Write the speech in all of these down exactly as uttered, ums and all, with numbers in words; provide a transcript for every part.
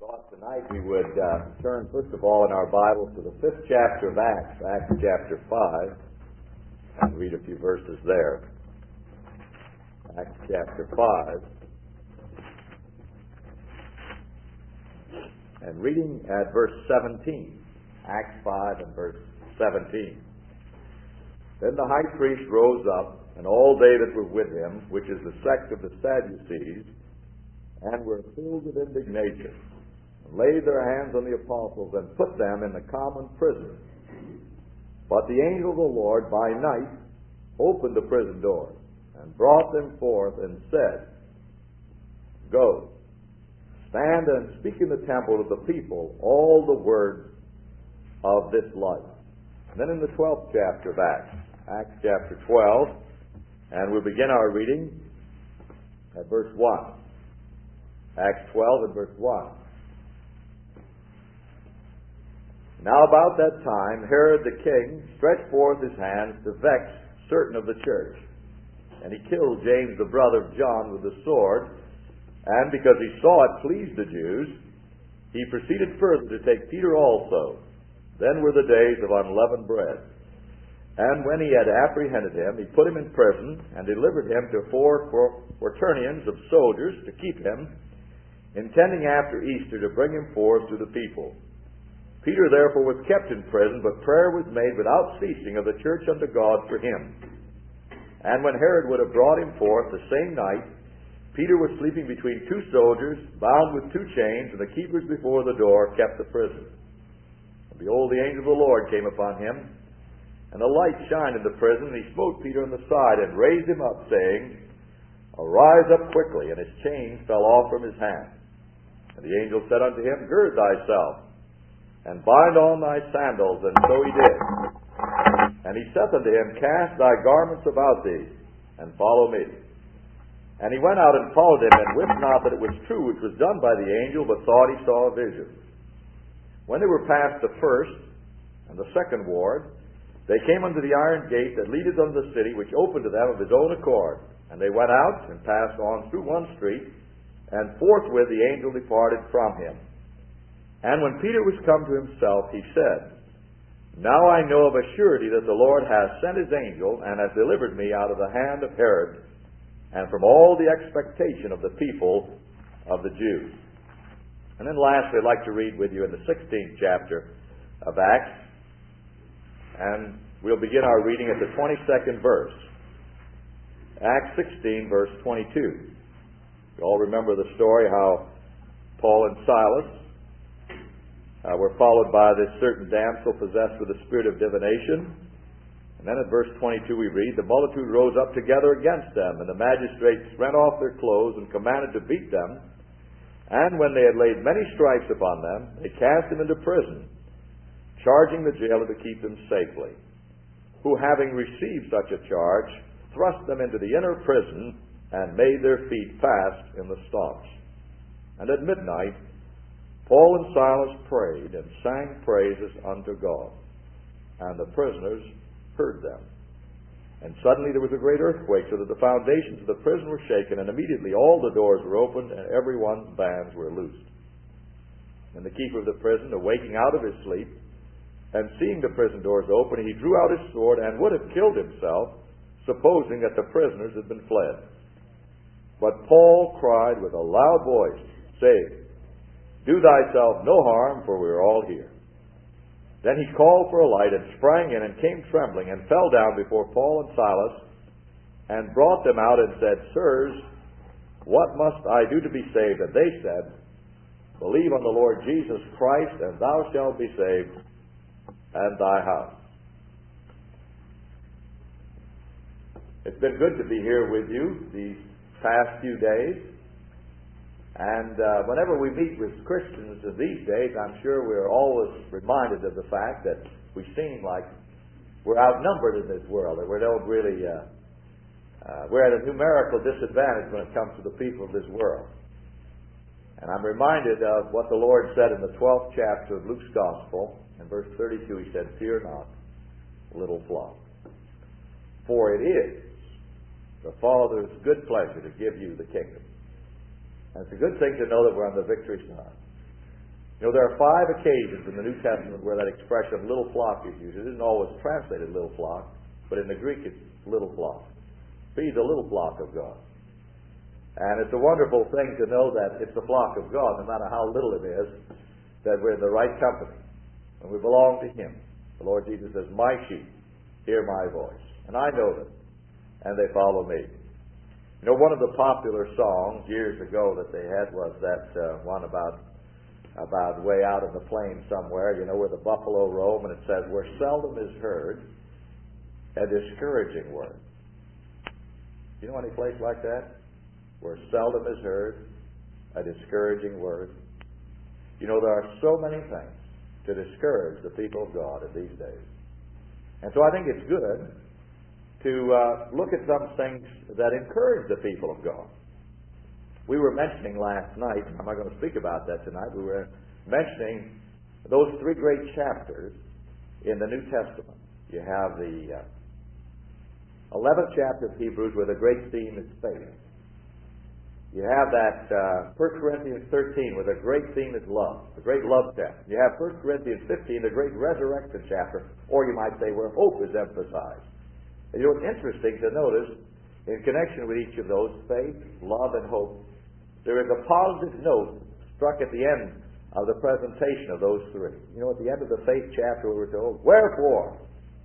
Thought tonight we would uh, turn first of all in our Bibles to the fifth chapter of Acts, Acts chapter five, and read a few verses there. Acts chapter five. And reading at verse seventeen. Acts five and verse seventeen. Then the high priest rose up, and all they that were with him, which is the sect of the Sadducees, and were filled with indignation, laid their hands on the apostles and put them in the common prison. But the angel of the Lord by night opened the prison door and brought them forth and said, Go, stand and speak in the temple of the people all the words of this life. And then in the twelfth chapter of Acts, Acts chapter twelve, and we'll begin our reading at verse one. Acts twelve and verse one. Now about that time Herod the king stretched forth his hands to vex certain of the church. And he killed James the brother of John with the sword. And because he saw it pleased the Jews, he proceeded further to take Peter also. Then were the days of unleavened bread. And when he had apprehended him, he put him in prison, and delivered him to four quaternions of soldiers to keep him, intending after Easter to bring him forth to the people. Peter therefore was kept in prison, but prayer was made without ceasing of the church unto God for him. And when Herod would have brought him forth the same night, Peter was sleeping between two soldiers, bound with two chains, and the keepers before the door kept the prison. And behold, the angel of the Lord came upon him, and a light shined in the prison, and he smote Peter on the side, and raised him up, saying, Arise up quickly. And his chains fell off from his hand. And the angel said unto him, Gird thyself, and bind on thy sandals. And so he did. And he saith unto him, Cast thy garments about thee, and follow me. And he went out and followed him, and wist not that it was true which was done by the angel, but thought he saw a vision. When they were past the first and the second ward, they came unto the iron gate that leadeth unto the city, which opened to them of his own accord. And they went out, and passed on through one street, and forthwith the angel departed from him. And when Peter was come to himself, he said, Now I know of a surety that the Lord hath sent his angel, and hath delivered me out of the hand of Herod, and from all the expectation of the people of the Jews. And then lastly, I'd like to read with you in the sixteenth chapter of Acts, and we'll begin our reading at the twenty-second verse. Acts sixteen, verse twenty-two. You all remember the story how Paul and Silas Uh, we're followed by this certain damsel possessed with the spirit of divination. And then at verse twenty-two we read, The multitude rose up together against them, and the magistrates rent off their clothes and commanded to beat them. And when they had laid many stripes upon them, they cast them into prison, charging the jailer to keep them safely, who having received such a charge, thrust them into the inner prison, and made their feet fast in the stocks. And at midnight Paul and Silas prayed and sang praises unto God, and the prisoners heard them. And suddenly there was a great earthquake, so that the foundations of the prison were shaken, and immediately all the doors were opened, and every one's bands were loosed. And the keeper of the prison, awaking out of his sleep, and seeing the prison doors open, he drew out his sword, and would have killed himself, supposing that the prisoners had been fled. But Paul cried with a loud voice, saying, Do thyself no harm, for we are all here. Then he called for a light, and sprang in, and came trembling, and fell down before Paul and Silas, and brought them out, and said, Sirs, what must I do to be saved? And they said, Believe on the Lord Jesus Christ, and thou shalt be saved, and thy house. It's been good to be here with you these past few days. And uh, whenever we meet with Christians these days, I'm sure we're always reminded of the fact that we seem like we're outnumbered in this world, that we don't really, uh, uh, we're at a numerical disadvantage when it comes to the people of this world. And I'm reminded of what the Lord said in the twelfth chapter of Luke's Gospel. In verse thirty-two, He said, Fear not, little flock, for it is the Father's good pleasure to give you the kingdom. And it's a good thing to know that we're on the victory side. You know, there are five occasions in the New Testament where that expression little flock is used. It isn't always translated little flock, but in the Greek it's little flock. Feed the little flock of God. And it's a wonderful thing to know that it's the flock of God, no matter how little it is, that we're in the right company. And we belong to Him. The Lord Jesus says, my sheep hear my voice. And I know them, and they follow me. You know, one of the popular songs years ago that they had was that uh, one about about way out in the plains somewhere, you know, where the buffalo roam, and it says, where seldom is heard a discouraging word. You know any place like that? Where seldom is heard a discouraging word. You know, there are so many things to discourage the people of God in these days. And so I think it's good to uh, look at some things that encourage the people of God. We were mentioning last night, I'm not going to speak about that tonight, we were mentioning those three great chapters in the New Testament. You have the uh, eleventh chapter of Hebrews where the great theme is faith. You have that uh, First Corinthians thirteen where the great theme is love, the great love chapter. You have First Corinthians fifteen, the great resurrection chapter, or you might say where hope is emphasized. And you know, it's interesting to notice in connection with each of those, faith, love, and hope, there is a positive note struck at the end of the presentation of those three. You know, at the end of the faith chapter we were told, wherefore,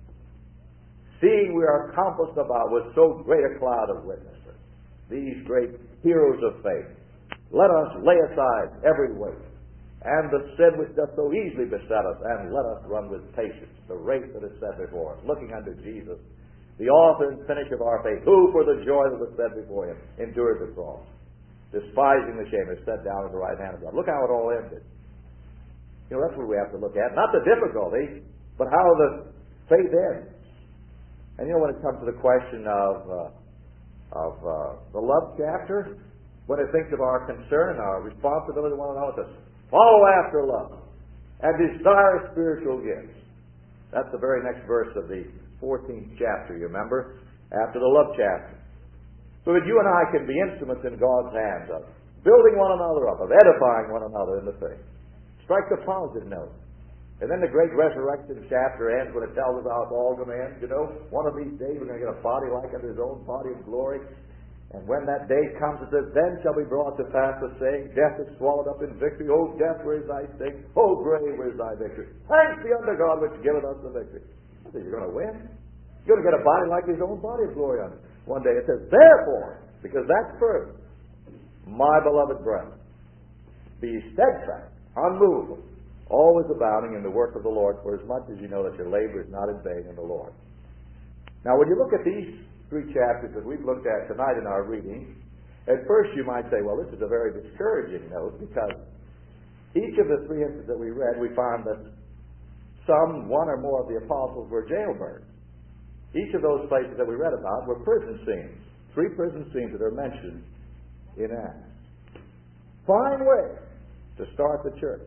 seeing we are compassed about with so great a cloud of witnesses, these great heroes of faith, let us lay aside every weight and the sin which doth so easily beset us, and let us run with patience the race that is set before us, looking unto Jesus, the author and finisher of our faith, who for the joy that was set before Him endured the cross, despising the shame, is set down at the right hand of God. Look how it all ended. You know, that's what we have to look at. Not the difficulty, but how the faith ends. And you know, when it comes to the question of uh, of uh, the love chapter, when it thinks of our concern, our responsibility to one another, to follow after love and desire spiritual gifts. That's the very next verse of the fourteenth chapter, you remember, after the love chapter. So that you and I can be instruments in God's hands of building one another up, of edifying one another in the faith. Strike the positive note. And then the great resurrection chapter ends when it tells us how it's all going to end. You know, one of these days we're going to get a body like unto His own body of glory. And when that day comes, it says, then shall be brought to pass the saying, death is swallowed up in victory. O death, where is thy sting? O grave, where is thy victory? Thanks be unto God which giveth us the victory. So you're going to win. You're going to get a body like His own body of glory on it. One day it says, therefore, because that's first, my beloved brethren, be steadfast, unmovable, always abounding in the work of the Lord, for as much as you know that your labor is not in vain in the Lord. Now, when you look at these three chapters that we've looked at tonight in our reading, at first you might say, well, this is a very discouraging note, because each of the three instances that we read, we found that some, one or more of the apostles were jailbirds. Each of those places that we read about were prison scenes. Three prison scenes that are mentioned in Acts. Fine way to start the church.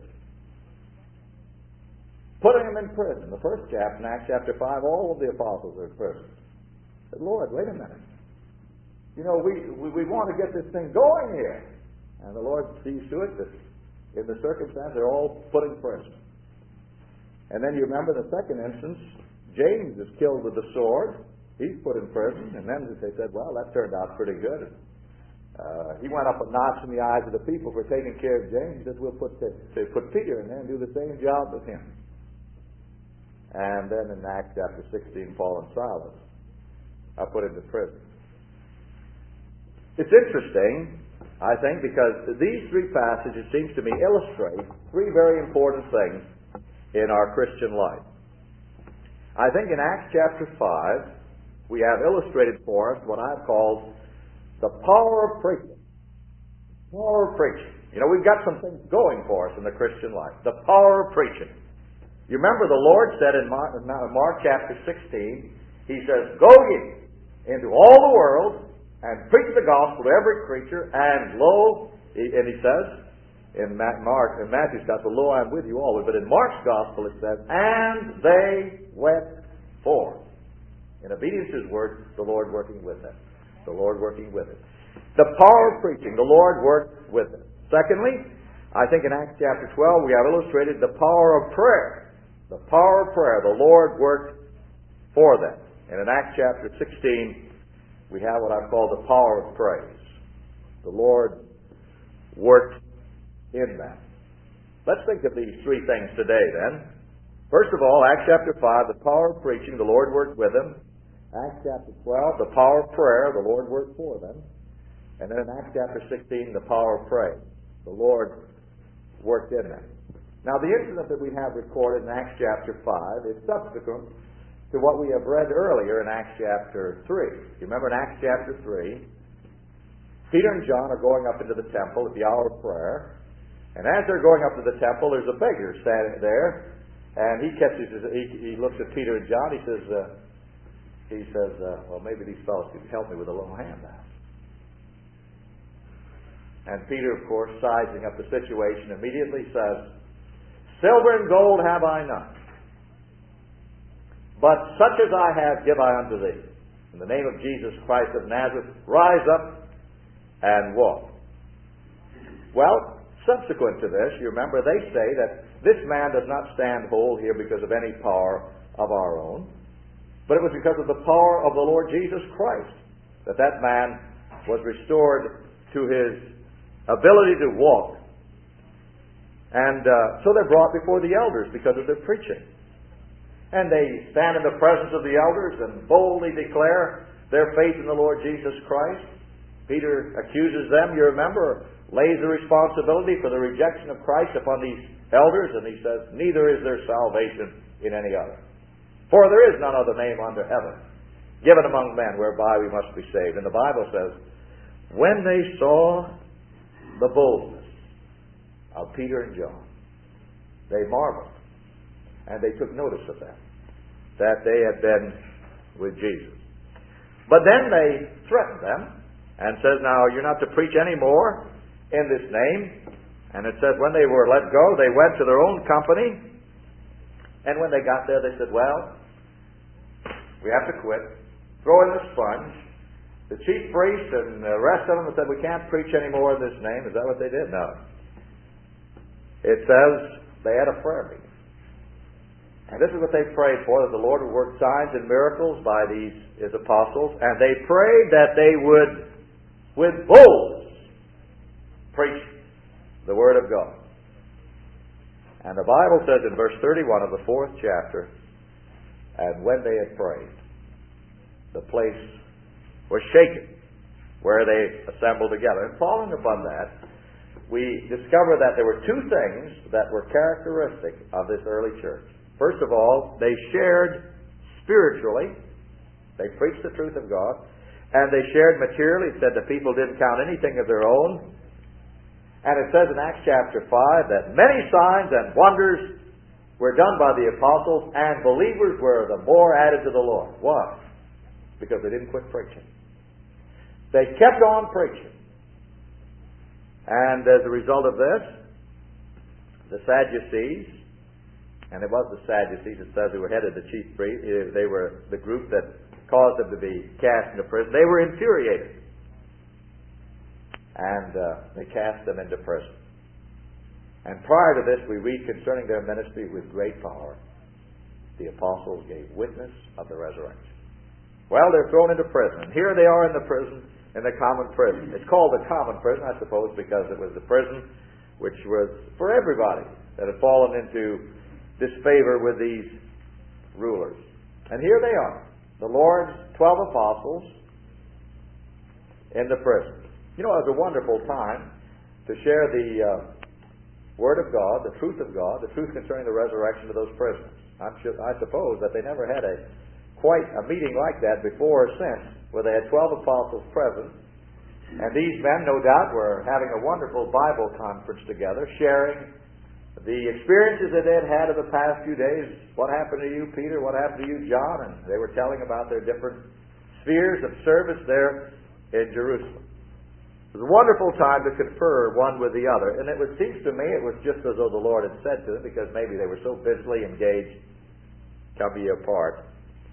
Putting them in prison. The first chapter, in Acts chapter five, all of the apostles are in prison. But Lord, wait a minute. You know, we, we, we want to get this thing going here. And the Lord sees to it that in the circumstance they're all put in prison. And then you remember the second instance, James is killed with the sword. He's put in prison. And then they said, well, that turned out pretty good. Uh, he went up a notch in the eyes of the people for taking care of James. He says, we'll put, the, put Peter in there and do the same job with him. And then in Acts chapter sixteen, Paul and Silas are put into prison. It's interesting, I think, because these three passages, it seems to me, illustrate three very important things in our Christian life. I think in Acts chapter five, we have illustrated for us what I've called the power of preaching. Power of preaching. You know, we've got some things going for us in the Christian life. The power of preaching. You remember the Lord said in Mark, Mark chapter sixteen, He says, go ye into all the world and preach the gospel to every creature, and lo, and He says, in Mark, in Matthew's gospel, lo, I am with you always. But in Mark's gospel it says, and they went forth. In obedience to His word, the Lord working with them. The Lord working with it. The power of preaching, the Lord worked with it. Secondly, I think in Acts chapter twelve we have illustrated the power of prayer. The power of prayer. The Lord worked for them. And in Acts chapter sixteen we have what I call the power of praise. The Lord worked in them. Let's think of these three things today then. First of all, Acts chapter five, the power of preaching, the Lord worked with them. Acts chapter twelve, the power of prayer, the Lord worked for them. And then in Acts chapter sixteen, the power of praise, the Lord worked in them. Now the incident that we have recorded in Acts chapter five is subsequent to what we have read earlier in Acts chapter three. You remember in Acts chapter three, Peter and John are going up into the temple at the hour of prayer. And as they're going up to the temple, there's a beggar standing there. And he catches his, he, he looks at Peter and John. He says, uh, he says, uh, well, maybe these fellows can help me with a little handout. And Peter, of course, sizing up the situation, immediately says, silver and gold have I none, but such as I have give I unto thee. In the name of Jesus Christ of Nazareth, rise up and walk. Well, subsequent to this, you remember, they say that this man does not stand whole here because of any power of our own, but it was because of the power of the Lord Jesus Christ that that man was restored to his ability to walk. And uh, so they're brought before the elders because of their preaching. And they stand in the presence of the elders and boldly declare their faith in the Lord Jesus Christ. Peter accuses them, you remember, lays the responsibility for the rejection of Christ upon these elders, and he says, neither is there salvation in any other. For there is none other name under heaven given among men whereby we must be saved. And the Bible says, when they saw the boldness of Peter and John, they marveled, and they took notice of them, that they had been with Jesus. But then they threatened them and says, now you're not to preach any more in this name. And it says when they were let go, they went to their own company. And when they got there, they said, well, we have to quit. Throw in the sponge. The chief priest and the rest of them said, we can't preach any more in this name. Is that what they did? No. It says they had a prayer meeting. And this is what they prayed for, that the Lord would work signs and miracles by these his apostles. And they prayed that they would, with boldness, preach the Word of God. And the Bible says in verse thirty-one of the fourth chapter, and when they had prayed, the place was shaken where they assembled together. And following upon that, we discover that there were two things that were characteristic of this early church. First of all, they shared spiritually. They preached the truth of God. And they shared materially. It said the people didn't count anything of their own. And it says in Acts chapter five that many signs and wonders were done by the apostles, and believers were the more added to the Lord. Why? Because they didn't quit preaching. They kept on preaching. And as a result of this, the Sadducees, and it was the Sadducees, it says, who were headed the chief priest, they were the group that caused them to be cast into prison. They were infuriated. And uh, they cast them into prison. And prior to this, we read concerning their ministry with great power, the apostles gave witness of the resurrection. Well, they're thrown into prison. And here they are in the prison, in the common prison. It's called the common prison, I suppose, because it was the prison which was for everybody that had fallen into disfavor with these rulers. And here they are, the Lord's twelve apostles in the prison. You know, it was a wonderful time to share the uh, Word of God, the truth of God, the truth concerning the resurrection of those prisoners. I'm sure, I suppose that they never had a quite a meeting like that before or since, where they had twelve apostles present, and these men, no doubt, were having a wonderful Bible conference together, sharing the experiences that they had had in the past few days. What happened to you, Peter? What happened to you, John? And they were telling about their different spheres of service there in Jerusalem. It was a wonderful time to confer one with the other. And it would, seems to me it was just as though the Lord had said to them, because maybe they were so busily engaged, come ye apart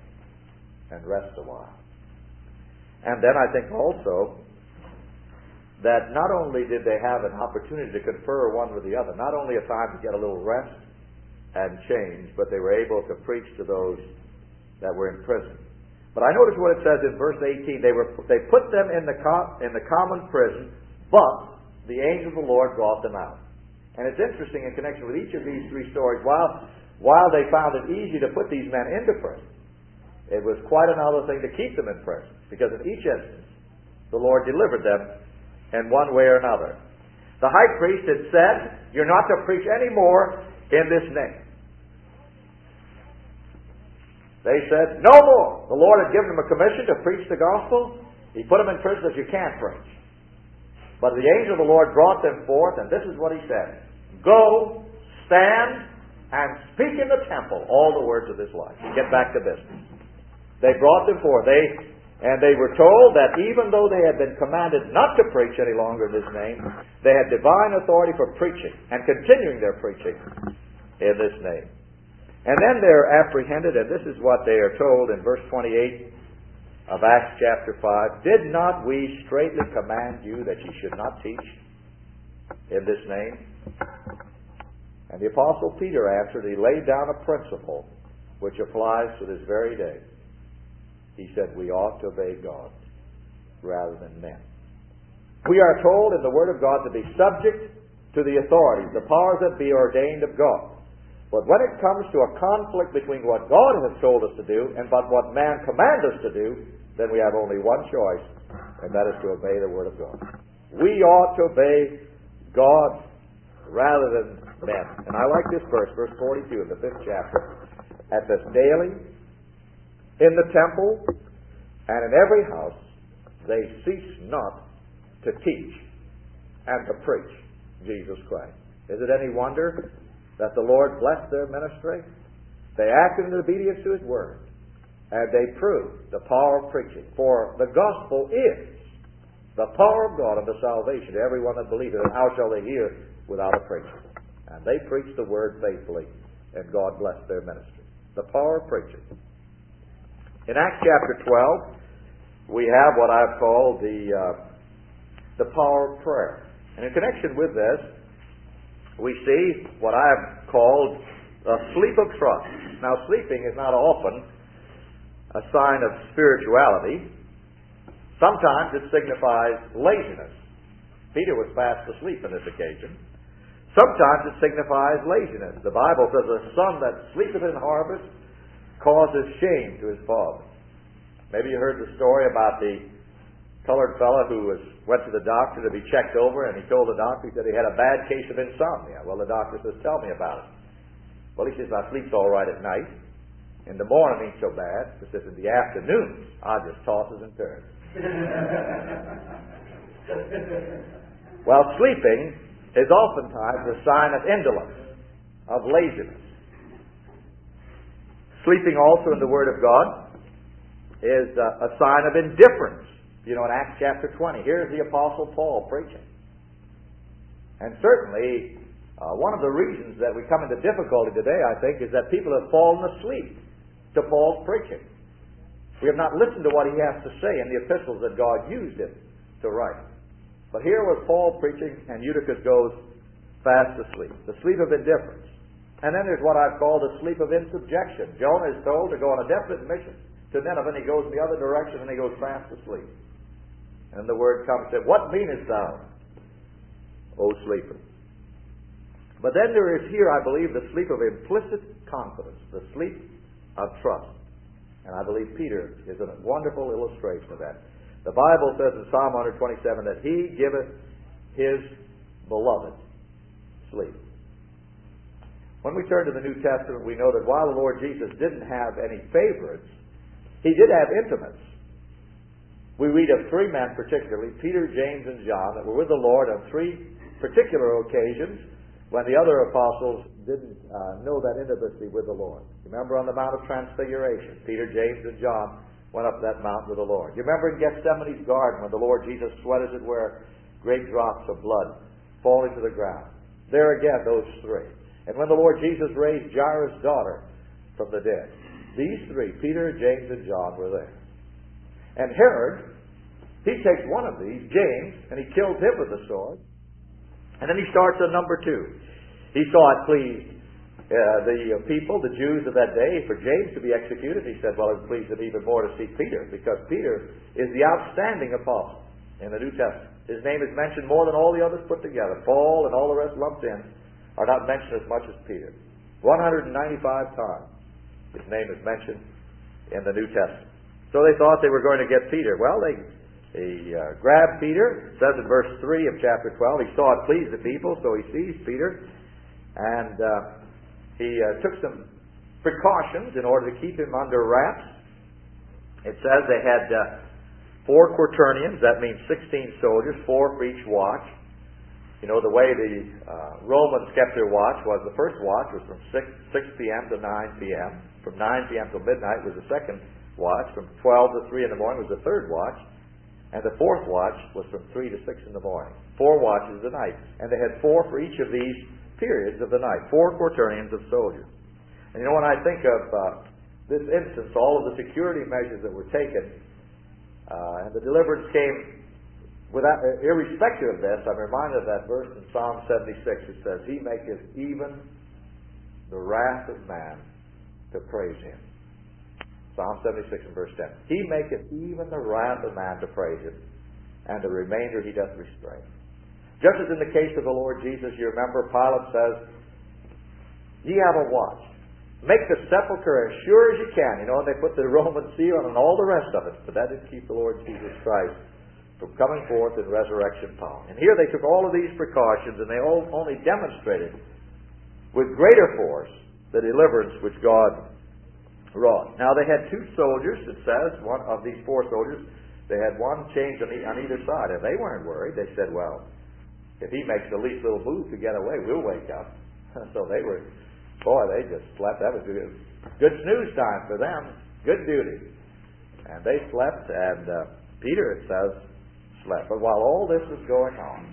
and rest a while. And then I think also that not only did they have an opportunity to confer one with the other, not only a time to get a little rest and change, but they were able to preach to those that were in prison. But I notice what it says in verse eighteen. They were they put them in the co- in the common prison, but the angel of the Lord brought them out. And it's interesting in connection with each of these three stories. While while they found it easy to put these men into prison, it was quite another thing to keep them in prison, because in each instance the Lord delivered them in one way or another. The high priest had said, "You're not to preach any more in this name." They said, "No more." The Lord had given them a commission to preach the gospel. He put them in prison as you can't preach. But the angel of the Lord brought them forth, and this is what he said: "Go, stand, and speak in the temple all the words of this life." Get back to business. They brought them forth. They and they were told that even though they had been commanded not to preach any longer in this name, they had divine authority for preaching and continuing their preaching in this name. And then they're apprehended, and this is what they are told in verse twenty-eight of Acts chapter five. "Did not we straitly command you that ye should not teach in this name?" And the Apostle Peter answered, he laid down a principle which applies to this very day. He said, we ought to obey God rather than men. We are told in the Word of God to be subject to the authorities, the powers that be ordained of God. But when it comes to a conflict between what God has told us to do and but what man commands us to do, then we have only one choice, and that is to obey the Word of God. We ought to obey God rather than men. And I like this verse, verse forty-two in the fifth chapter. "At this daily, in the temple, and in every house, they cease not to teach and to preach Jesus Christ." Is it any wonder that the Lord blessed their ministry? They acted in obedience to His Word, and they proved the power of preaching. For the gospel is the power of God unto salvation to everyone that believeth. And how shall they hear without a preacher? And they preached the Word faithfully, and God blessed their ministry. The power of preaching. In Acts chapter twelve, we have what I've called the uh, the power of prayer. And in connection with this, we see what I have called a sleep of trust. Now, sleeping is not often a sign of spirituality. Sometimes it signifies laziness. Peter was fast asleep on this occasion. Sometimes it signifies laziness. The Bible says, "A son that sleepeth in harvest causes shame to his father." Maybe you heard the story about the colored fellow who was went to the doctor to be checked over, and he told the doctor, he said he had a bad case of insomnia. Well, the doctor says, "Tell me about it." Well, he says, "I sleep's all right at night. In the morning ain't so bad." He says, "In the afternoon, I just tosses and turns." Well, sleeping is oftentimes a sign of indolence, of laziness. Sleeping also in the Word of God is a, a sign of indifference. You know, in Acts chapter twenty, here's the Apostle Paul preaching. And certainly, uh, one of the reasons that we come into difficulty today, I think, is that people have fallen asleep to Paul's preaching. We have not listened to what he has to say in the epistles that God used him to write. But here was Paul preaching, and Eutychus goes fast asleep. The sleep of indifference. And then there's what I've called the sleep of insubjection. Jonah is told to go on a definite mission to Nineveh, and he goes in the other direction, and he goes fast asleep. And the word comes and said, "What meanest thou, O sleeper?" But then there is here, I believe, the sleep of implicit confidence, the sleep of trust. And I believe Peter is a wonderful illustration of that. The Bible says in Psalm one twenty-seven that He giveth His beloved sleep. When we turn to the New Testament, we know that while the Lord Jesus didn't have any favorites, He did have intimates. We read of three men particularly, Peter, James, and John, that were with the Lord on three particular occasions when the other apostles didn't uh, know that intimacy with the Lord. You remember on the Mount of Transfiguration, Peter, James, and John went up that mountain with the Lord. You remember in Gethsemane's garden when the Lord Jesus sweat, as it were, great drops of blood falling to the ground. There again, those three. And when the Lord Jesus raised Jairus' daughter from the dead, these three, Peter, James, and John, were there. And Herod He takes one of these, James, and he kills him with the sword. And then he starts on number two. He saw it pleased uh, the people, the Jews of that day, for James to be executed. He said, well, it pleased him even more to see Peter, because Peter is the outstanding apostle in the New Testament. His name is mentioned more than all the others put together. Paul and all the rest lumped in are not mentioned as much as Peter. one hundred ninety-five times his name is mentioned in the New Testament. So they thought they were going to get Peter. Well, they, they uh, grabbed Peter. It says in verse three of chapter twelve, he saw it pleased the people, so he seized Peter, and uh, he uh, took some precautions in order to keep him under wraps. It says they had uh, four quaternions, that means sixteen soldiers, four for each watch. You know, the way the uh, Romans kept their watch was the first watch was from six p.m. to nine p.m. From nine p.m. till midnight was the second watch. From twelve to three in the morning was the third watch. And the fourth watch was from three to six in the morning. Four watches of the night. And they had four for each of these periods of the night. Four quaternions of soldiers. And you know, when I think of uh, this instance, all of the security measures that were taken, uh, and the deliverance came without, uh, irrespective of this, I'm reminded of that verse in Psalm seventy-six. It says, He maketh even the wrath of man to praise Him. Psalm seventy-six and verse ten. He maketh even the wrath of man to praise Him, and the remainder He doth restrain. Just as in the case of the Lord Jesus, you remember Pilate says, Ye have a watch. Make the sepulchre as sure as you can. You know, and they put the Roman seal on and all the rest of it. But that didn't keep the Lord Jesus Christ from coming forth in resurrection power. And here they took all of these precautions, and they all only demonstrated with greater force the deliverance which God wrought. Now they had two soldiers, it says, one of these four soldiers, they had one chained on, e- on either side, and they weren't worried. They said, well, if he makes the least little move to get away, we'll wake up. So they were, boy, they just slept. That was good, good snooze time for them. Good duty. And they slept, and uh, Peter, it says, slept. But while all this was going on,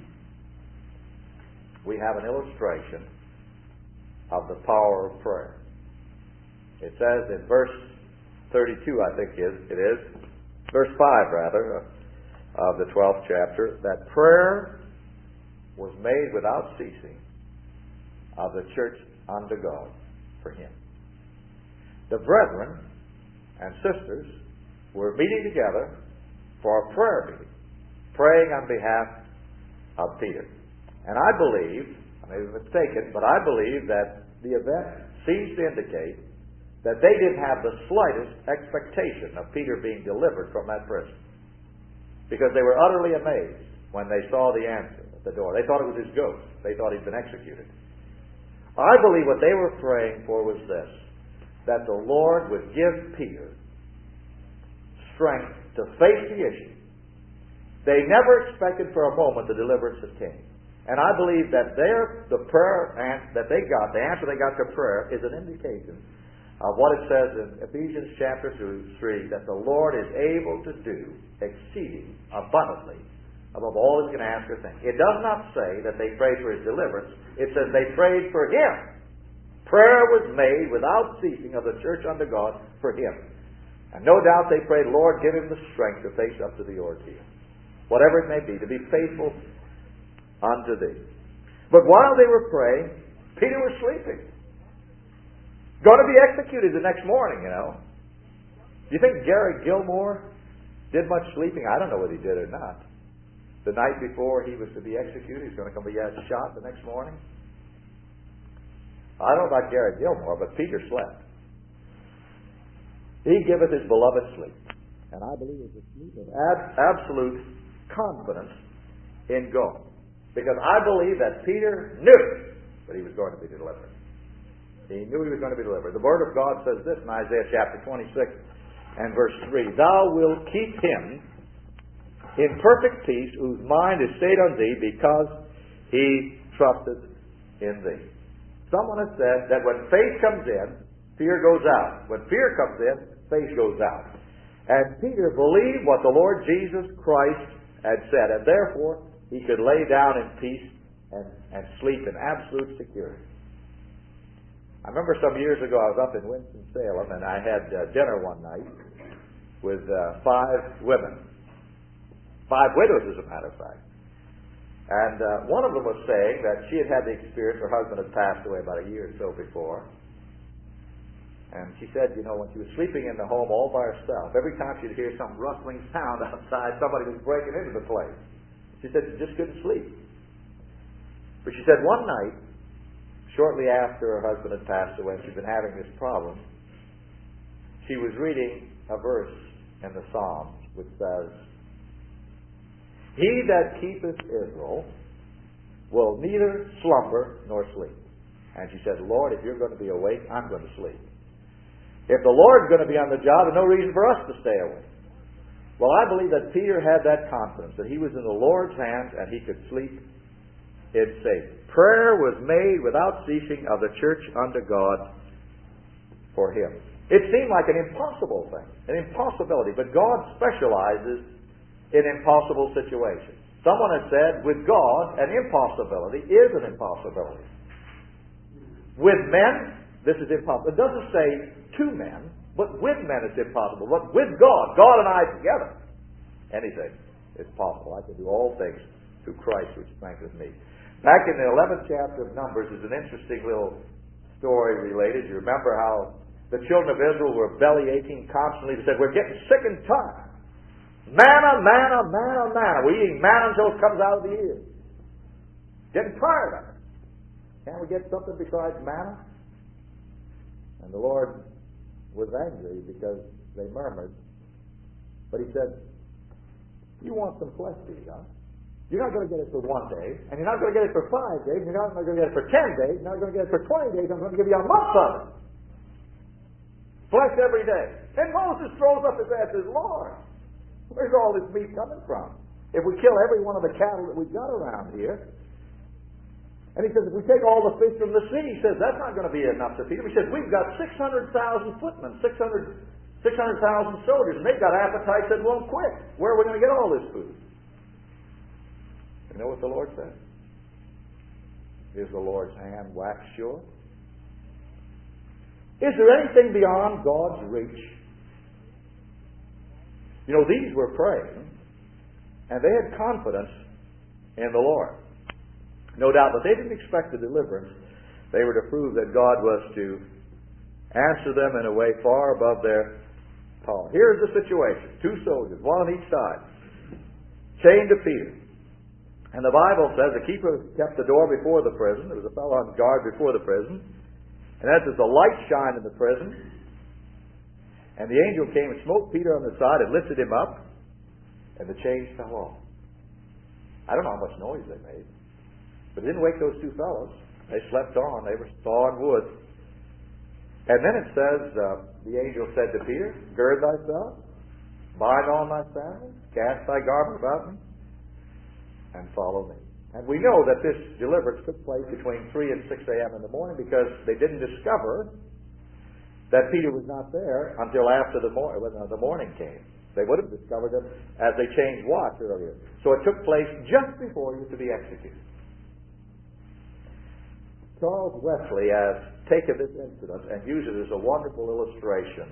we have an illustration of the power of prayer. It says in verse thirty-two, I think it is, verse five rather, of the twelfth chapter, that prayer was made without ceasing of the church unto God for Him. The brethren and sisters were meeting together for a prayer meeting, praying on behalf of Peter. And I believe, I may be mistaken, but I believe that the event seems to indicate that they didn't have the slightest expectation of Peter being delivered from that prison, because they were utterly amazed when they saw the answer at the door. They thought it was his ghost. They thought he'd been executed. I believe what they were praying for was this, that the Lord would give Peter strength to face the issue. They never expected for a moment the deliverance that came. And I believe that their, the prayer and, that they got, the answer they got to prayer, is an indication of what it says in Ephesians chapter three, that the Lord is able to do exceeding abundantly above all he can ask or think. It does not say that they prayed for his deliverance. It says they prayed for him. Prayer was made without ceasing of the church unto God for him. And no doubt they prayed, Lord, give him the strength to face up to the ordeal, whatever it may be, to be faithful unto thee. But while they were praying, Peter was sleeping. Going to be executed the next morning, you know. Do you think Gary Gilmore did much sleeping? I don't know whether he did or not. The night before he was to be executed, he's going to come be shot the next morning. I don't know about Gary Gilmore, but Peter slept. He giveth his beloved sleep. And I believe it's a sleep of ab- absolute confidence in God. Because I believe that Peter knew that he was going to be delivered. He knew he was going to be delivered. The Word of God says this in Isaiah chapter twenty-six and verse three. Thou wilt keep him in perfect peace whose mind is stayed on thee because he trusted in thee. Someone has said that when faith comes in, fear goes out. When fear comes in, faith goes out. And Peter believed what the Lord Jesus Christ had said, and therefore he could lay down in peace and, and sleep in absolute security. I remember some years ago I was up in Winston-Salem, and I had uh, dinner one night with uh, five women. Five widows, as a matter of fact. And uh, one of them was saying that she had had the experience, her husband had passed away about a year or so before. And she said, you know, when she was sleeping in the home all by herself, every time she'd hear some rustling sound outside, somebody was breaking into the place. She said she just couldn't sleep. But she said one night, shortly after her husband had passed away, and she'd been having this problem, she was reading a verse in the Psalms which says, "He that keepeth Israel will neither slumber nor sleep." And she said, "Lord, if you're going to be awake, I'm going to sleep. If the Lord's going to be on the job, there's no reason for us to stay awake." Well, I believe that Peter had that confidence, that he was in the Lord's hands and he could sleep in safety. Prayer was made without ceasing of the church unto God for him. It seemed like an impossible thing, an impossibility, but God specializes in impossible situations. Someone has said, with God, an impossibility is an impossibility. With men, this is impossible. It doesn't say to men, but with men it's impossible. But with God, God and I together, anything is possible. I can do all things through Christ which strengthens me. Back in the eleventh chapter of Numbers is an interesting little story related. You remember how the children of Israel were belly aching constantly. They said, "We're getting sick and tired. Manna, manna, manna, manna. We're eating manna until it comes out of the ear. Getting tired of it. Can't we get something besides manna?" And the Lord was angry because they murmured. But he said, "You want some flesh to eat, huh? You're not going to get it for one day, and you're not going to get it for five days, and you're not going to get it for ten days, you're not going to get it for twenty days. I'm going to give you a month of it. Flesh every day." And Moses throws up his head and says, "Lord, where's all this meat coming from? If we kill every one of the cattle that we've got around here." And he says, if we take all the fish from the sea, he says, that's not going to be enough to feed them. He says, we've got six hundred thousand footmen, six hundred thousand soldiers, and they've got appetites that won't quit. Where are we going to get all this food? You know what the Lord said? Is the Lord's hand wax short? Is there anything beyond God's reach? You know, these were praying, and they had confidence in the Lord. No doubt, but they didn't expect the deliverance. They were to prove that God was to answer them in a way far above their power. Here's the situation. Two soldiers, one on each side, chained to Peter. And the Bible says the keeper kept the door before the prison. There was a fellow on guard before the prison. And as the light shined in the prison, and the angel came and smote Peter on the side and lifted him up, and the chains fell off. I don't know how much noise they made. But it didn't wake those two fellows. They slept on. They were sawing wood. And then it says, uh, the angel said to Peter, "Gird thyself, bind on thy sandals, cast thy garment about me, and follow me." And we know that this deliverance took place between three and six a.m. in the morning because they didn't discover that Peter was not there until after the, mor- when the morning came. They would have discovered him as they changed watch earlier. So it took place just before he was to be executed. Charles Wesley has taken this incident and used it as a wonderful illustration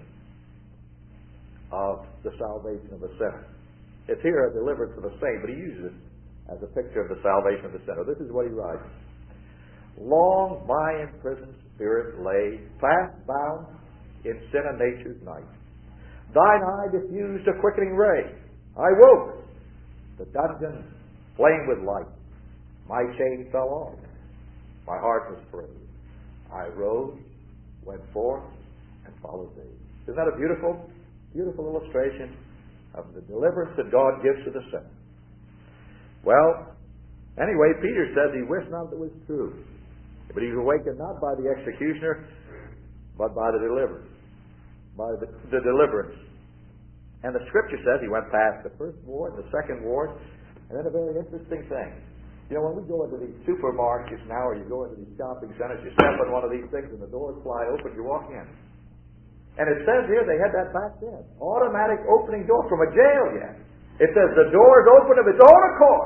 of the salvation of the sinner. It's here a deliverance of a saint, but he uses it as a picture of the salvation of the sinner. This is what he writes. "Long my imprisoned spirit lay, fast bound in sin and nature's night. Thine eye diffused a quickening ray. I woke, the dungeon flamed with light. My chain fell off. My heart was free. I rose, went forth, and followed thee." Isn't that a beautiful, beautiful illustration of the deliverance that God gives to the sinner? Well, anyway, Peter says he wished not that it was true. But he was awakened not by the executioner, but by the deliverance. By the, the deliverance. And the Scripture says he went past the first ward, the second ward, and then a very interesting thing. You know, when we go into these supermarkets now, or you go into these shopping centers, you step on one of these things and the doors fly open, you walk in. And it says here they had that back then. Automatic opening door from a jail yet. It says the doors open of its own accord.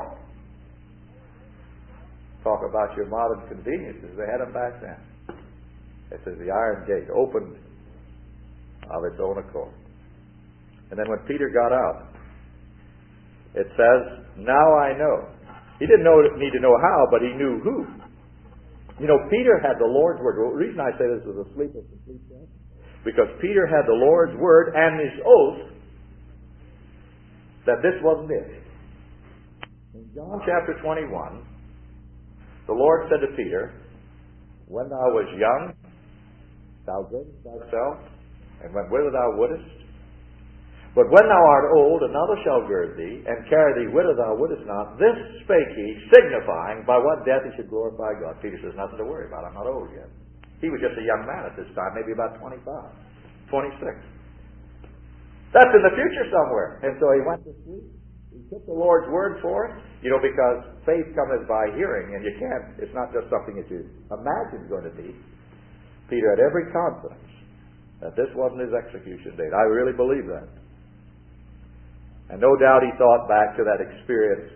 Talk about your modern conveniences. They had them back then. It says the iron gate opened of its own accord. And then when Peter got out, it says, now I know. He didn't know, need to know how, but he knew who. You know, Peter had the Lord's Word. The reason I say this is a sleep of complete death, because Peter had the Lord's Word and his oath that this wasn't it. In John chapter twenty-one, the Lord said to Peter, when thou was young, thou girdest thyself, and went whither thou wouldest. But when thou art old, another shall gird thee, and carry thee whither thou wouldest not. This spake he, signifying by what death he should glorify God. Peter says, nothing to worry about. I'm not old yet. He was just a young man at this time, maybe about twenty-five, twenty-six. That's in the future somewhere. And so he went to sleep. He took the Lord's word for it, you know, because faith cometh by hearing, and you can't, it's not just something that you imagine is going to be. Peter had every confidence that this wasn't his execution date. I really believe that. And no doubt he thought back to that experience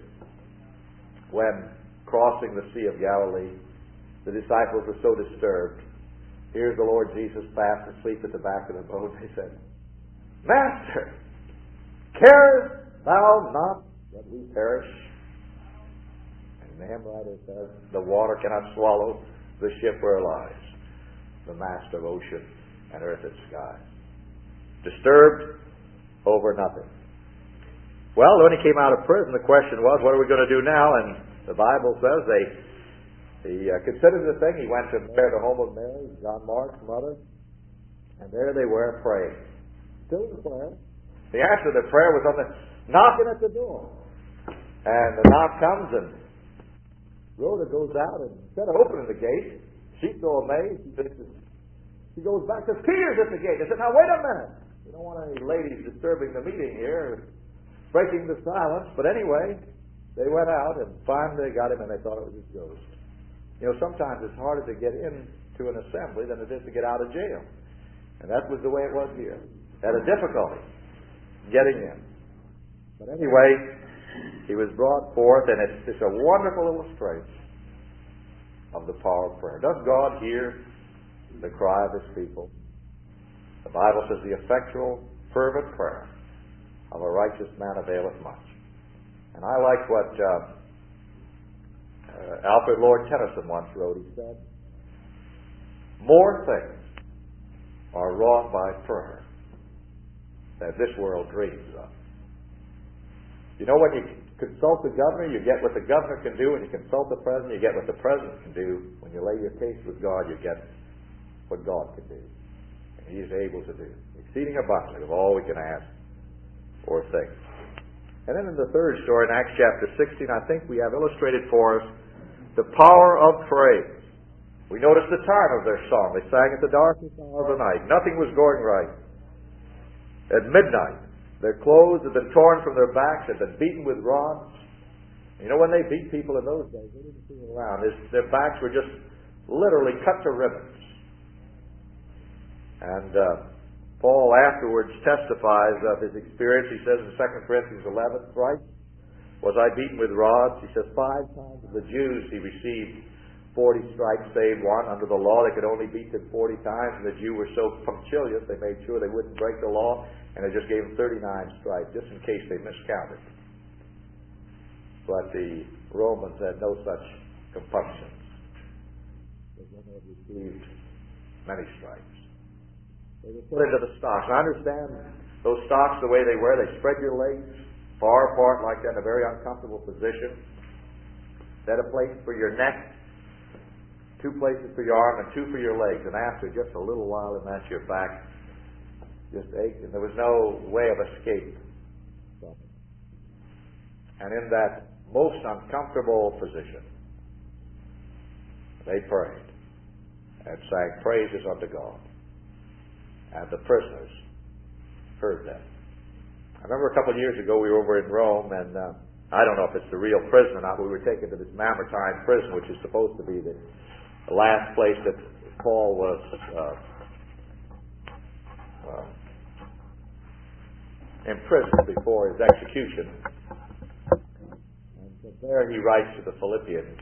when, crossing the Sea of Galilee, the disciples were so disturbed. Here's the Lord Jesus fast asleep at the back of the boat. They said, Master, carest thou not that we perish? And the hymn writer says, the water cannot swallow the ship where lies the master of ocean and earth and sky. Disturbed over nothing. Well, when he came out of prison, the question was, what are we going to do now? And the Bible says they he uh, considered the thing. He went to Mary, the home of Mary, John Mark's mother, and there they were praying. Still in prayer. The answer to the prayer was on the knocking at the door. And the knock comes, and Rhoda goes out, and instead of opening the gate, she's so amazed. She goes back and says, Peter's at the gate. I said, now wait a minute. We don't want any ladies disturbing the meeting here, breaking the silence. But anyway, they went out and finally they got him, and they thought it was his ghost. You know, sometimes it's harder to get into an assembly than it is to get out of jail. And that was the way it was here. Had a difficulty getting in. But anyway, he was brought forth, and it's, it's a wonderful illustration of the power of prayer. Does God hear the cry of his people? The Bible says the effectual, fervent prayer of a righteous man availeth much. And I like what uh, uh, Alfred Lord Tennyson once wrote. He said, more things are wrought by prayer than this world dreams of. You know, when you consult the governor, you get what the governor can do. When you consult the president, you get what the president can do. When you lay your case with God, you get what God can do. And he is able to do exceeding abundantly of all we can ask or think. And then in the third story, in Acts chapter sixteen, I think we have illustrated for us the power of praise. We notice the time of their song. They sang at the darkest hour of the night. Nothing was going right. At midnight, their clothes had been torn from their backs, had been beaten with rods. You know, when they beat people in those days, they didn't see them around. Their backs were just literally cut to ribbons. And uh, Paul afterwards testifies of his experience. He says in Second Corinthians eleven, thrice was I beaten with rods. He says five times of the Jews he received forty stripes save one. Under the law they could only beat him forty times, and the Jew were so punctilious they made sure they wouldn't break the law, and they just gave him thirty-nine stripes just in case they miscounted. But the Romans had no such compunctions. They had received many stripes. They were put into the stocks. I understand those stocks the way they were. They spread your legs far apart like that in a very uncomfortable position. They had a place for your neck, two places for your arm, and two for your legs. And after just a little while, and that your back just ached, and there was no way of escape from it. And in that most uncomfortable position, they prayed and sang praises unto God. And the prisoners heard them. I remember a couple of years ago we were over in Rome, and uh, I don't know if it's the real prison or not, but we were taken to this Mamertine prison, which is supposed to be the, the last place that Paul was uh, uh, imprisoned before his execution. And so there he writes to the Philippians,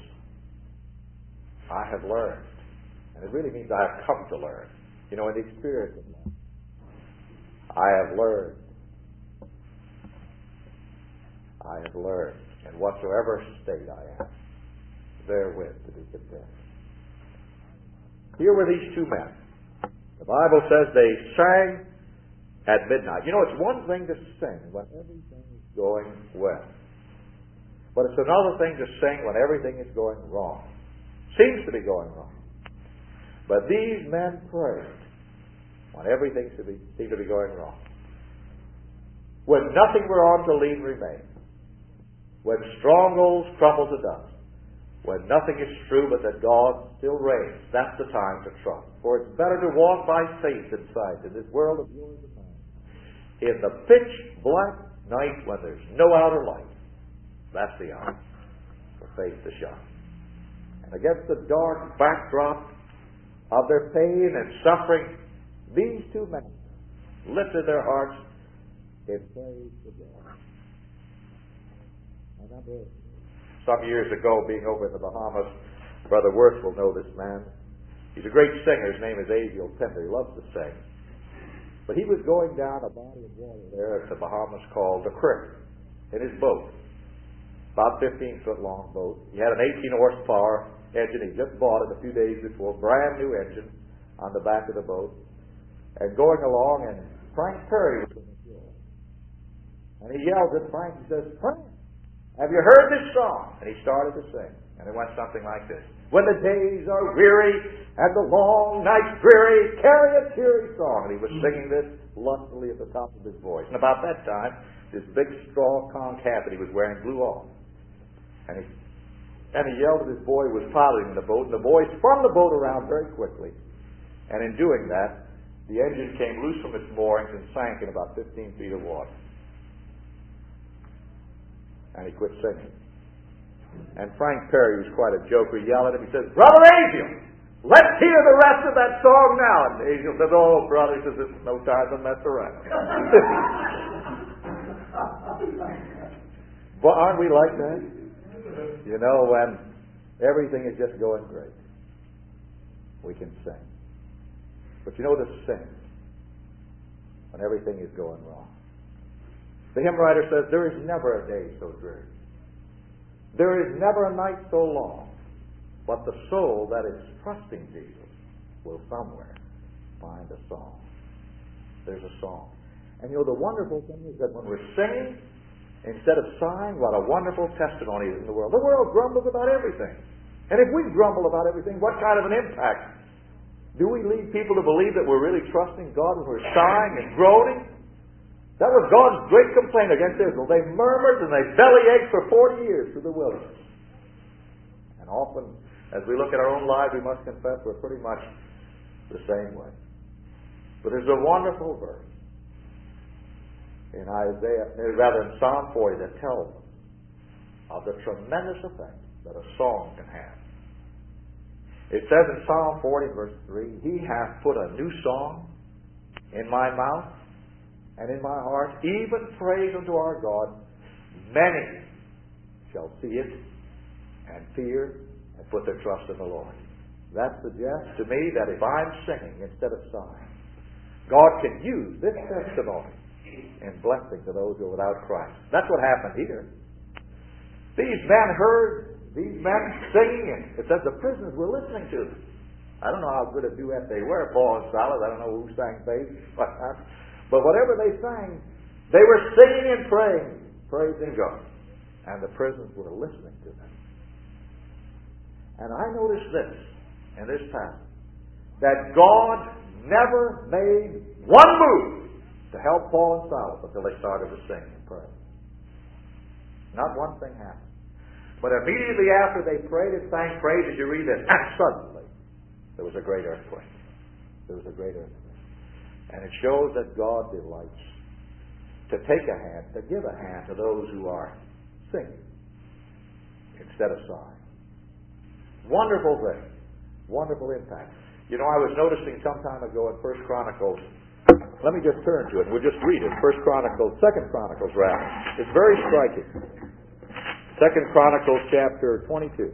I have learned. And it really means I have come to learn. You know, in the experience of life. I have learned I have learned, in whatsoever state I am, therewith to be content. Here were these two men. The Bible says they sang at midnight. You know, it's one thing to sing when everything is going well. But it's another thing to sing when everything is going wrong. Seems to be going wrong. But these men prayed when everything seemed to be, seemed to be going wrong. When nothing whereon to lean remains. When strongholds crumble to dust. When nothing is true but that God still reigns. That's the time to trust. For it's better to walk by faith than sight in this world of yours and mine. In the pitch black night when there's no outer light. That's the hour for faith to shine. And against the dark backdrop of their pain and suffering, these two men lifted their hearts in praise to God. I remember some years ago being over in the Bahamas. Brother Worth will know this man. He's a great singer. His name is Aziel Pender. He loves to sing. But he was going down a body of water there at the Bahamas called the Creek in his boat. About fifteen foot long boat. He had an eighteen horsepower engine. He just bought it a few days before. Brand new engine on the back of the boat. And going along, and Frank Perry was in the shore. And he yelled at Frank. He says, "Frank, have you heard this song?" And he started to sing. And it went something like this. When the days are weary and the long nights dreary, carry a cheery song. And he was singing this lustily at the top of his voice. And about that time, this big straw conch hat that he was wearing blew off. And he, and he yelled at his boy who was piloting the boat, and the boy spun the boat around very quickly. And in doing that, the engine came loose from its moorings and sank in about fifteen feet of water. And he quit singing. And Frank Perry, who's quite a joker, yelled at him. He says, "Brother Aziel, let's hear the rest of that song now." And Aziel says, "Oh, brother," he says, "it's no time to mess around." But aren't we like that? You know, when everything is just going great, we can sing. But you know to sing when everything is going wrong. The hymn writer says, "There is never a day so dreary. There is never a night so long, but the soul that is trusting Jesus will somewhere find a song." There's a song. And you know, the wonderful thing is that when we're singing, instead of sighing, what a wonderful testimony is in the world. The world grumbles about everything. And if we grumble about everything, what kind of an impact? Do we lead people to believe that we're really trusting God when we're sighing and groaning? That was God's great complaint against Israel. They murmured and they bellyached for forty years through the wilderness. And often, as we look at our own lives, we must confess we're pretty much the same way. But there's a wonderful verse in Isaiah, rather in Psalm forty, that tells us of the tremendous effect that a song can have. It says in Psalm forty, verse three, "He hath put a new song in my mouth and in my heart, even praise unto our God. Many shall see it and fear and put their trust in the Lord." That suggests to me that if I'm singing instead of sighing, God can use this testimony in blessing to those who are without Christ. That's what happened here. These men heard these men singing, and it says the prisoners were listening to them. I don't know how good a duet they were, Paul and Silas. I don't know who sang bass, but whatever they sang, they were singing and praying, praising God. And the prisoners were listening to them. And I noticed this in this passage, that God never made one move to help Paul and Silas until they started to sing and pray. Not one thing happened. But immediately after they prayed and sang praise, as you read this, and suddenly there was a great earthquake. There was a great earthquake. And it shows that God delights to take a hand, to give a hand to those who are singing instead of sighing. Wonderful thing. Wonderful impact. You know, I was noticing some time ago in First Chronicles, let me just turn to it. We'll just read it. First Chronicles, Second Chronicles rather. It's very striking. Second Chronicles chapter twenty-two.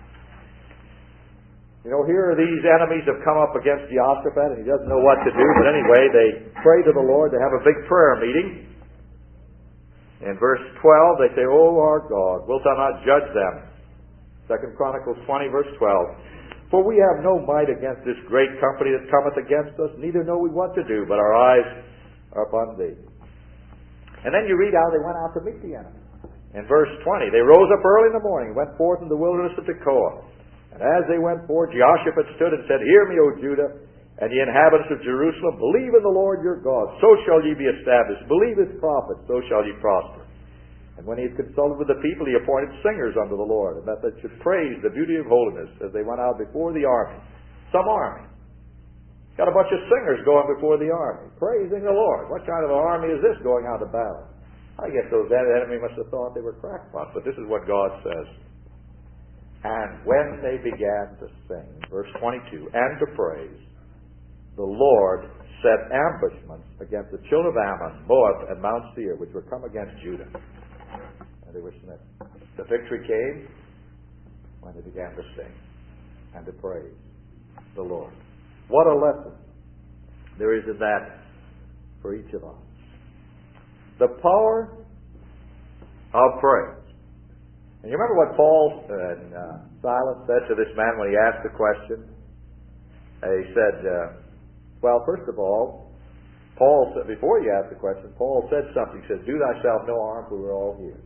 You know, here are these enemies have come up against Jehoshaphat, and he doesn't know what to do. But anyway, they pray to the Lord. They have a big prayer meeting. In verse twelve, they say, O our God, wilt thou not judge them? Second Chronicles twenty, verse twelve. For we have no might against this great company that cometh against us, neither know we what to do, but our eyes are upon thee. And then you read how they went out to meet the enemy. In verse twenty, they rose up early in the morning, went forth in the wilderness of Tekoa. And as they went forth, Jehoshaphat stood and said, Hear me, O Judah, and ye inhabitants of Jerusalem, believe in the Lord your God, so shall ye be established. Believe his prophets, so shall ye prosper. And when he had consulted with the people, he appointed singers unto the Lord, and that they should praise the beauty of holiness as they went out before the army. Some army. Got a bunch of singers going before the army, praising the Lord. What kind of an army is this going out to battle? I guess those enemy must have thought they were crackpots, but this is what God says. And when they began to sing, verse twenty-two, and to praise, the Lord set ambushments against the children of Ammon, Moab, and Mount Seir, which were come against Judah. And they were smitten. The victory came when they began to sing and to praise the Lord. What a lesson there is in that for each of us. The power of praise. And you remember what Paul and uh, Silas said to this man when he asked the question? Uh, he said, uh, well, first of all, Paul said, before he asked the question, Paul said something. He said, Do thyself no harm, for we're all here.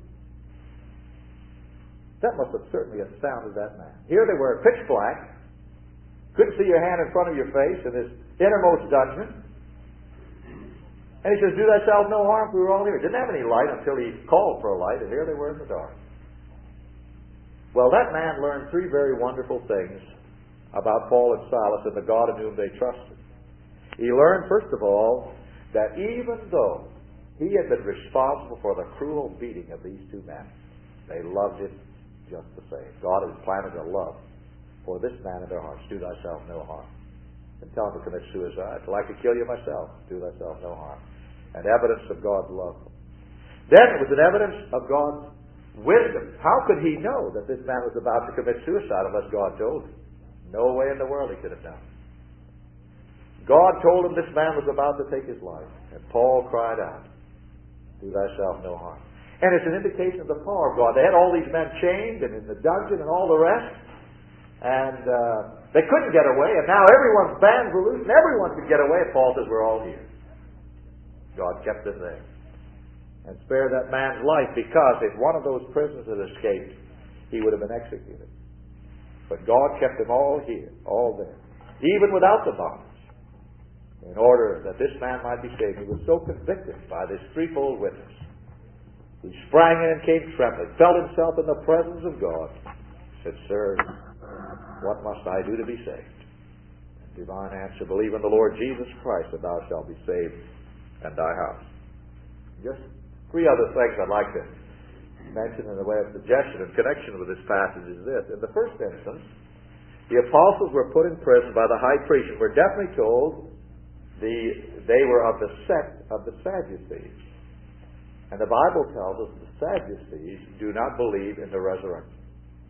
That must have certainly astounded that man. Here they were, pitch black. Couldn't see your hand in front of your face in this innermost dungeon. And he says, Do thyself no harm, for we were all here. Didn't have any light until he called for a light, and here they were in the dark. Well, that man learned three very wonderful things about Paul and Silas and the God in whom they trusted. He learned, first of all, that even though he had been responsible for the cruel beating of these two men, they loved him just the same. God has planted a love for this man in their hearts. Do thyself no harm. And tell him to commit suicide. I'd like to kill you myself. Do thyself no harm. An evidence of God's love. Then it was an evidence of God's wisdom. How could he know that this man was about to commit suicide unless God told him? No way in the world he could have done. God told him this man was about to take his life. And Paul cried out, Do thyself no harm. And it's an indication of the power of God. They had all these men chained and in the dungeon and all the rest. And uh, they couldn't get away. And now everyone's bands were loose and everyone could get away. And Paul says, We're all here. God kept them there. And spared that man's life, because if one of those prisoners had escaped, he would have been executed. But God kept them all here, all there, even without the bonds, in order that this man might be saved. He was so convicted by this threefold witness. He sprang in and came trembling, felt himself in the presence of God, said, Sir, what must I do to be saved? And divine answer, Believe in the Lord Jesus Christ, and thou shalt be saved, and thy house. Just three other things I'd like to mention in the way of suggestion in connection with this passage is this. In the first instance, the apostles were put in prison by the high priest, and we're definitely told the, they were of the sect of the Sadducees. And the Bible tells us the Sadducees do not believe in the resurrection.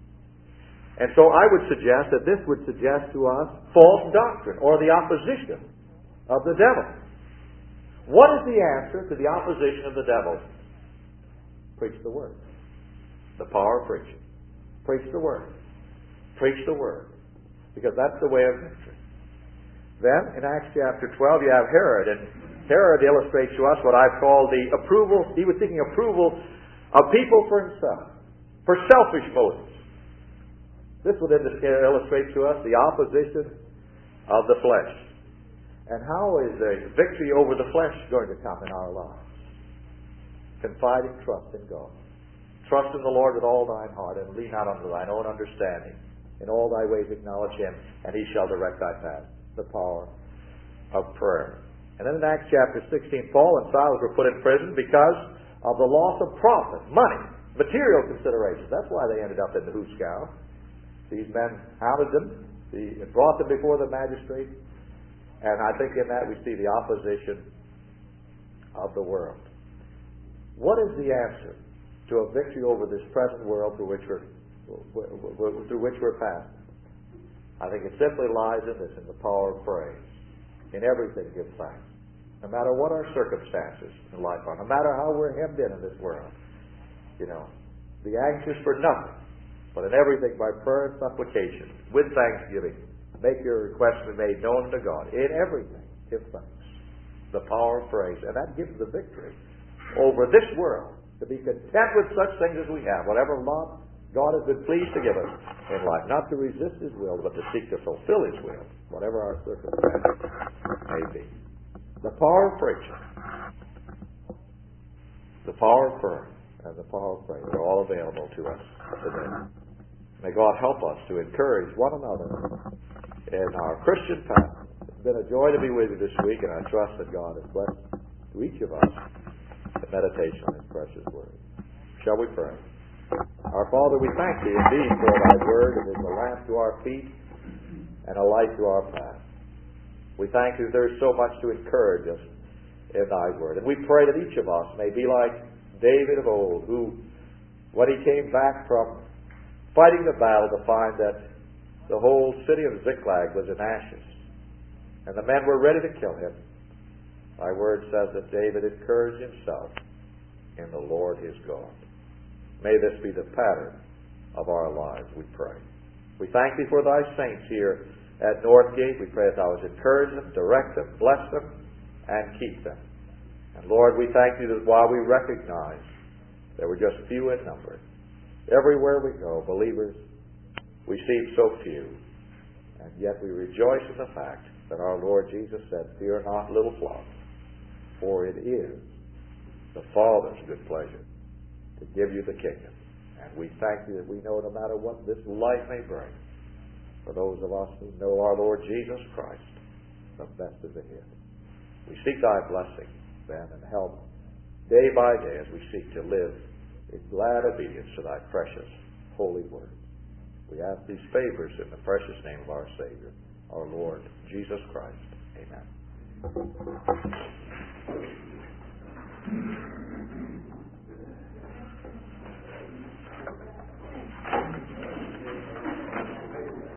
And so I would suggest that this would suggest to us false doctrine, or the opposition of the devil. What is the answer to the opposition of the devil? Preach the Word. The power of preaching. Preach the Word. Preach the Word. Because that's the way of victory. Then, in Acts chapter twelve, you have Herod. And Herod illustrates to us what I've called the approval. He was seeking approval of people for himself. For selfish motives. This would illustrate to us the opposition of the flesh. And how is the victory over the flesh going to come in our lives? Confiding trust in God. Trust in the Lord with all thine heart, and lean not unto thine own understanding. In all thy ways acknowledge him, and he shall direct thy path. The power of prayer. And then in Acts chapter sixteen, Paul and Silas were put in prison because of the loss of profit, money, material considerations. That's why they ended up in the hoosgow. These men hounded them, they brought them before the magistrate. And I think in that we see the opposition of the world. What is the answer to a victory over this present world through which we're, through which we're passing? I think it simply lies in this, in the power of praise. In everything give thanks. no matter what our circumstances in life are, no matter how we're hemmed in in this world. You know, be anxious for nothing, but in everything by prayer and supplication, with thanksgiving, make your requests be made known to God. In everything, give thanks. The power of praise. And that gives the victory over this world, to be content with such things as we have, whatever lot God has been pleased to give us in life. Not to resist His will, but to seek to fulfill His will, whatever our circumstances may be. The power of preaching, the power of prayer, and the power of praise are all available to us today. May God help us to encourage one another in our Christian path. It's been a joy to be with you this week, and I trust that God has blessed to each of us the meditation on His precious Word. Shall we pray? Our Father, we thank Thee indeed for Thy Word. It is a lamp to our feet and a light to our path. We thank Thee that there is so much to encourage us in Thy Word. And we pray that each of us may be like David of old, who, when he came back from fighting the battle to find that the whole city of Ziklag was in ashes, and the men were ready to kill him, Thy Word says that David encouraged himself in the Lord his God. May this be the pattern of our lives, we pray. We thank Thee for Thy saints here at Northgate. We pray that Thou would encourage them, direct them, bless them, and keep them. And Lord, we thank Thee that while we recognize that we're just few in number, everywhere we go, believers, we seem so few. And yet we rejoice in the fact that our Lord Jesus said, "Fear not, little flock, for it is the Father's good pleasure to give you the kingdom." And we thank Thee that we know no matter what this life may bring, for those of us who know our Lord Jesus Christ, the best is ahead. We seek Thy blessing then and help day by day as we seek to live in glad obedience to Thy precious holy Word. We ask these favors in the precious name of our Savior, our Lord Jesus Christ. Amen.